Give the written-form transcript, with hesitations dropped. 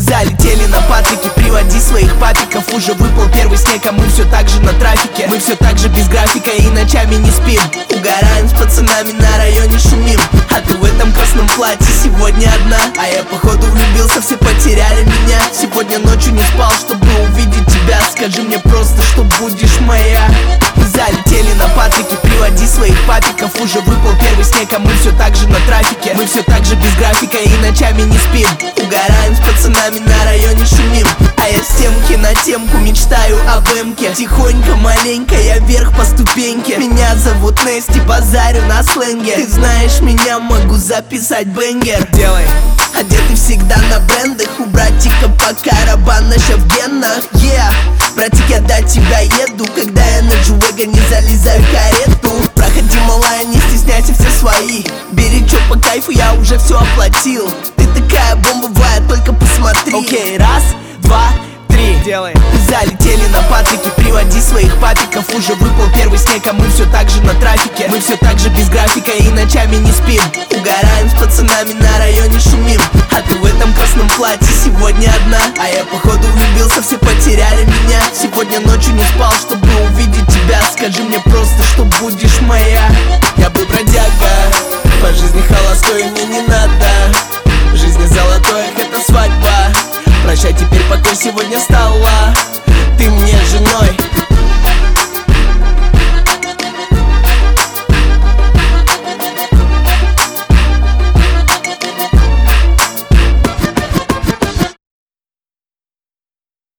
Залетели на Патрике, приводи своих папиков. Уже выпал первый снег, а мы все так же на трафике. Мы все так же без графика и ночами не спим. Угораем с пацанами, на районе шумим. А ты в этом красном платье сегодня одна. А я походу влюбился, все потеряли меня. Сегодня ночью не спал, чтобы увидеть тебя. Скажи мне просто, что будешь моя. Залетели на Патрике, приводи своих папиков. Уже выпал первый снег, а мы все так же на трафике. Мы все так же без графика и ночами не спим. Угораем с пацанами, на районе шумим. А я с темки на темку мечтаю об эмке. Тихонько, маленько, я вверх по ступеньке. Меня зовут Нести, базарю на сленге. Ты знаешь меня, могу записать бенгер. Делай. Одеты всегда на брендах. У братика пока рабанаша в генах. Yeah. Братик, я до тебя еду. Когда я на G-Wagon залезаю в карету. Проходи, малая, не стесняйся, все свои. Бери чё по кайфу, я уже все оплатил. Ты такая бомбовая, только посмотри. Окей, раз, два, три. Делай. Залетели на Патрике, приводи своих папиков. Уже выпал первый снег, а мы все так же на трафике. Мы все так же без графика и ночами не спим. Угораем с пацанами, на районе шумим. А ты в этом красном платье сегодня одна. А я походу влюбился, все потеряли меня. Сегодня ночью не спал, чтобы увидеть тебя. Скажи мне просто, что будешь моя. Я был бродяга, по жизни холостой, мне не надо. В жизни золотой, это свадьба. Прощай теперь, покой сегодня стала ты мне женой.